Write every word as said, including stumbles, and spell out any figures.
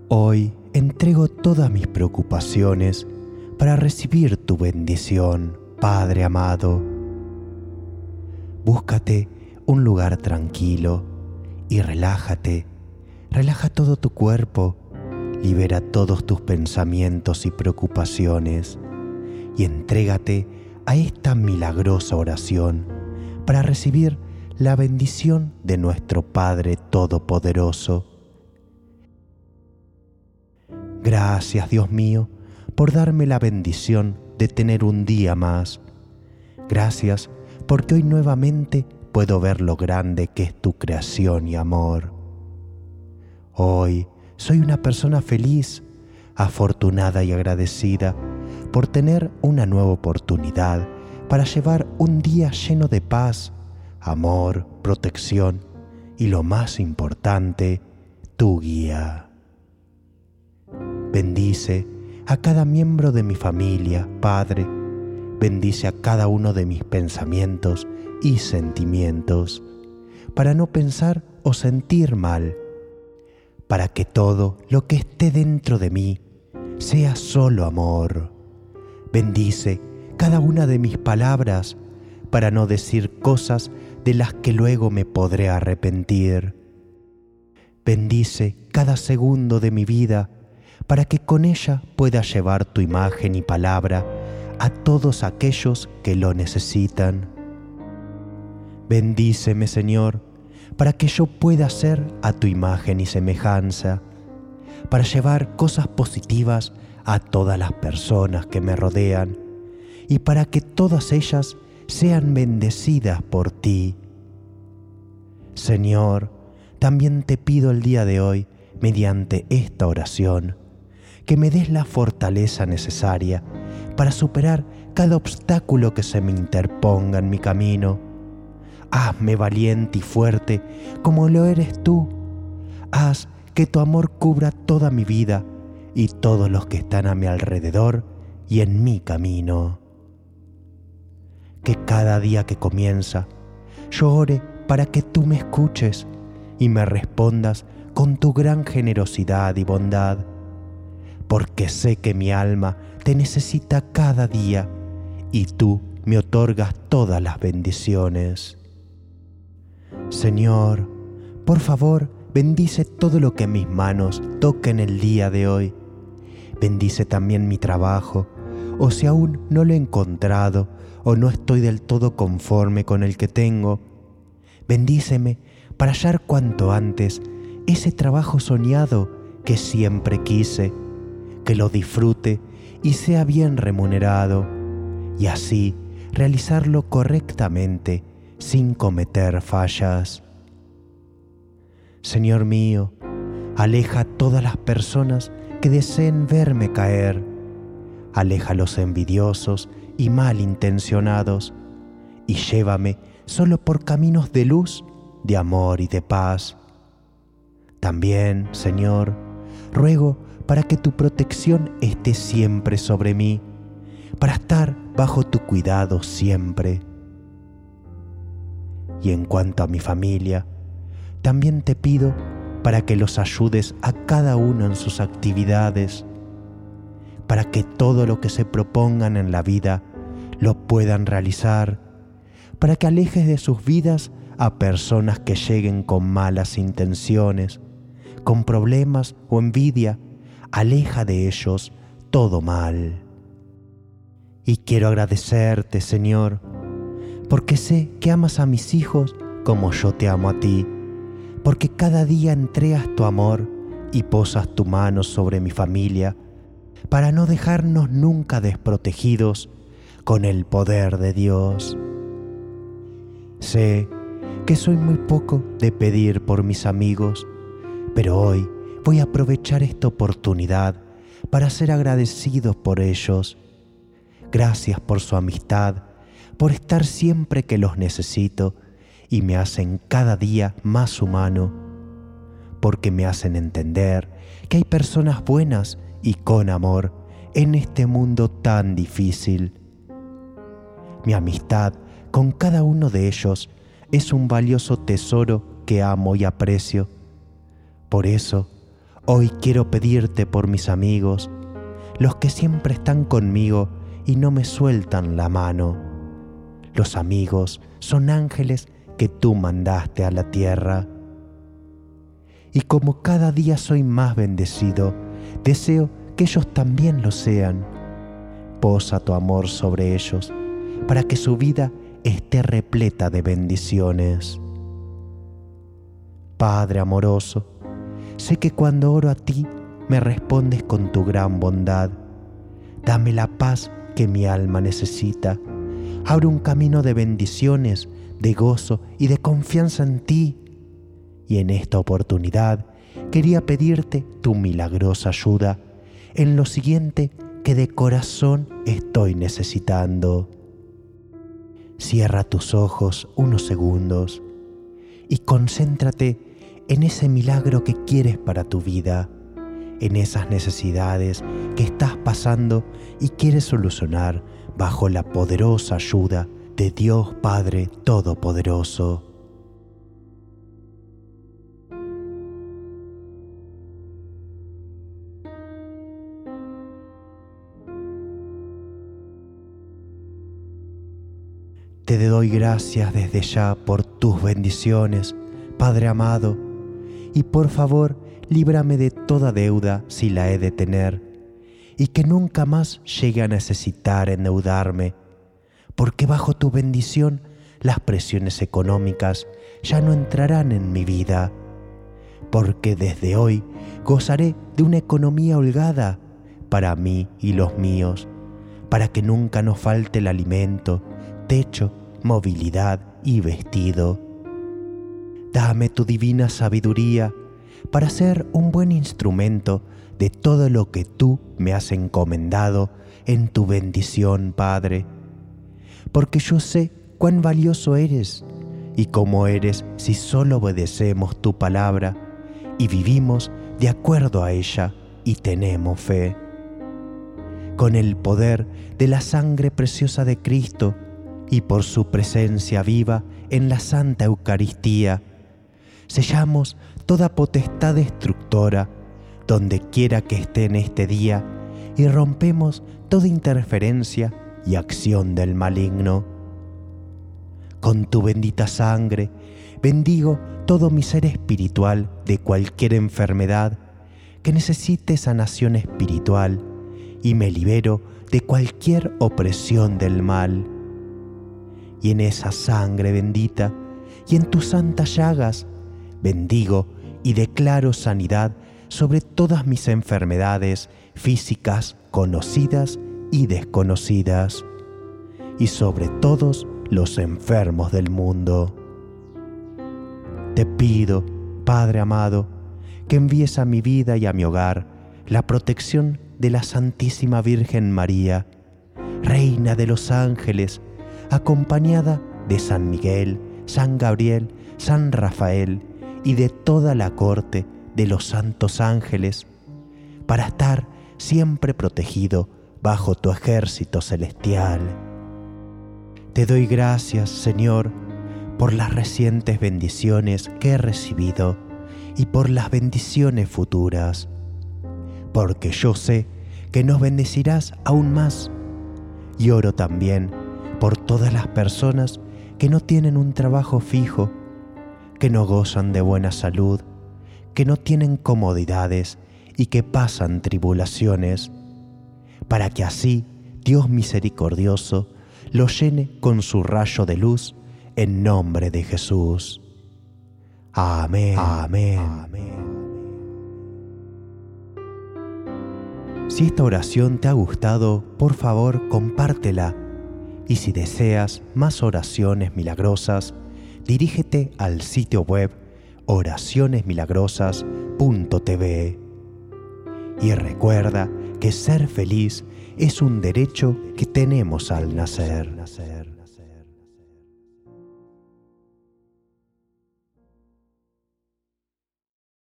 Hoy entrego todas mis preocupaciones para recibir tu bendición, Padre amado. Búscate un lugar tranquilo y relájate. Relaja todo tu cuerpo, libera todos tus pensamientos y preocupaciones y entrégate a esta milagrosa oración para recibir la bendición de nuestro Padre Todopoderoso. Gracias, Dios mío, por darme la bendición de tener un día más. Gracias porque hoy nuevamente puedo ver lo grande que es tu creación y amor. Hoy soy una persona feliz, afortunada y agradecida por tener una nueva oportunidad para llevar un día lleno de paz, amor, protección y, lo más importante, tu guía. Bendice a cada miembro de mi familia, Padre. Bendice a cada uno de mis pensamientos y sentimientos, para no pensar o sentir mal, para que todo lo que esté dentro de mí sea solo amor. Bendice cada una de mis palabras, para no decir cosas de las que luego me podré arrepentir. Bendice cada segundo de mi vida, para que con ella pueda llevar tu imagen y palabra a todos aquellos que lo necesitan. Bendíceme, Señor, para que yo pueda ser a tu imagen y semejanza, para llevar cosas positivas a todas las personas que me rodean y para que todas ellas sean bendecidas por ti. Señor, también te pido el día de hoy, mediante esta oración, que me des la fortaleza necesaria para superar cada obstáculo que se me interponga en mi camino. Hazme valiente y fuerte como lo eres tú. Haz que tu amor cubra toda mi vida y todos los que están a mi alrededor y en mi camino. Que cada día que comienza, yo ore para que tú me escuches y me respondas con tu gran generosidad y bondad, porque sé que mi alma te necesita cada día y tú me otorgas todas las bendiciones. Señor, por favor, bendice todo lo que mis manos toquen el día de hoy. Bendice también mi trabajo, o si aún no lo he encontrado o no estoy del todo conforme con el que tengo. Bendíceme para hallar cuanto antes ese trabajo soñado que siempre quise, que lo disfrute y sea bien remunerado, y así realizarlo correctamente sin cometer fallas. Señor mío, aleja a todas las personas que deseen verme caer. Aleja a los envidiosos y malintencionados y llévame solo por caminos de luz, de amor y de paz. También, Señor, ruego para que tu protección esté siempre sobre mí, para estar bajo tu cuidado siempre. Y en cuanto a mi familia, también te pido para que los ayudes a cada uno en sus actividades, para que todo lo que se propongan en la vida lo puedan realizar, para que alejes de sus vidas a personas que lleguen con malas intenciones, con problemas o envidia. Aleja de ellos todo mal. Y quiero agradecerte, Señor, porque sé que amas a mis hijos como yo te amo a ti, porque cada día entregas tu amor y posas tu mano sobre mi familia para no dejarnos nunca desprotegidos con el poder de Dios. Sé que soy muy poco de pedir por mis amigos, pero hoy voy a aprovechar esta oportunidad para ser agradecido por ellos. Gracias por su amistad, por estar siempre que los necesito y me hacen cada día más humano, porque me hacen entender que hay personas buenas y con amor en este mundo tan difícil. Mi amistad con cada uno de ellos es un valioso tesoro que amo y aprecio. Por eso, Hoy quiero pedirte por mis amigos, los que siempre están conmigo y no me sueltan la mano. Los amigos son ángeles que tú mandaste a la tierra. Y como cada día soy más bendecido, deseo que ellos también lo sean. Posa tu amor sobre ellos, para que su vida esté repleta de bendiciones. Padre amoroso, sé que cuando oro a ti me respondes con tu gran bondad. Dame la paz que mi alma necesita. Abre un camino de bendiciones, de gozo y de confianza en ti. Y en esta oportunidad quería pedirte tu milagrosa ayuda en lo siguiente que de corazón estoy necesitando. Cierra tus ojos unos segundos y concéntrate en ese milagro que quieres para tu vida, en esas necesidades que estás pasando y quieres solucionar bajo la poderosa ayuda de Dios Padre Todopoderoso. Te doy gracias desde ya por tus bendiciones, Padre amado, y por favor, líbrame de toda deuda si la he de tener, y que nunca más llegue a necesitar endeudarme, porque bajo tu bendición las presiones económicas ya no entrarán en mi vida, porque desde hoy gozaré de una economía holgada para mí y los míos, para que nunca nos falte el alimento, techo, movilidad y vestido. Dame tu divina sabiduría para ser un buen instrumento de todo lo que tú me has encomendado en tu bendición, Padre, porque yo sé cuán valioso eres y cómo eres si solo obedecemos tu palabra y vivimos de acuerdo a ella y tenemos fe. Con el poder de la sangre preciosa de Cristo y por su presencia viva en la Santa Eucaristía, sellamos toda potestad destructora donde quiera que esté en este día y rompemos toda interferencia y acción del maligno. Con tu bendita sangre bendigo todo mi ser espiritual de cualquier enfermedad que necesite sanación espiritual y me libero de cualquier opresión del mal. Y en esa sangre bendita y en tus santas llagas bendigo y declaro sanidad sobre todas mis enfermedades físicas conocidas y desconocidas, y sobre todos los enfermos del mundo. Te pido, Padre amado, que envíes a mi vida y a mi hogar la protección de la Santísima Virgen María, Reina de los ángeles, acompañada de San Miguel, San Gabriel, San Rafael y de toda la corte de los santos ángeles, para estar siempre protegido bajo tu ejército celestial. Te doy gracias, Señor, por las recientes bendiciones que he recibido y por las bendiciones futuras, porque yo sé que nos bendecirás aún más. Y oro también por todas las personas que no tienen un trabajo fijo, que no gozan de buena salud, que no tienen comodidades y que pasan tribulaciones, para que así Dios misericordioso los llene con su rayo de luz en nombre de Jesús. Amén. Amén. Amén. Si esta oración te ha gustado, por favor, compártela. Y si deseas más oraciones milagrosas, dirígete al sitio web oraciones milagrosas punto t v. Y recuerda que ser feliz es un derecho que tenemos al nacer.